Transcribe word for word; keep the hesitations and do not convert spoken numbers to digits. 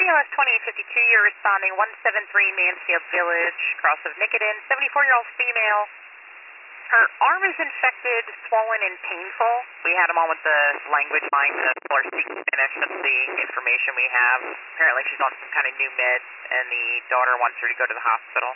O S twenty-eight fifty-two, you're responding one seven three Mansfield Village, cross of Nicotin, seventy-four-year-old female. Her arm is infected, swollen, and painful. We had them on with the language line to pull her speak Spanish. That's the information we have. Apparently she's on some kind of new meds, and the daughter wants her to go to the hospital.